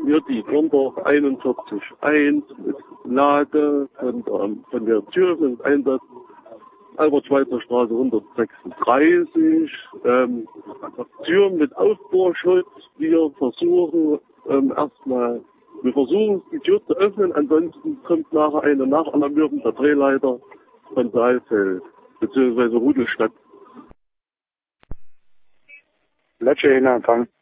hier die Gründer 41.1 mit Lade von der Tür mit Einsatz Albert-Schweitzer Straße 136, Tür mit Aufbohrschutz. Wir versuchen die Tür zu öffnen, ansonsten kommt nachher eine Nachalarmierung der Drehleiter von Saalfeld bzw. Rudolstadt. Lecce in Empfang.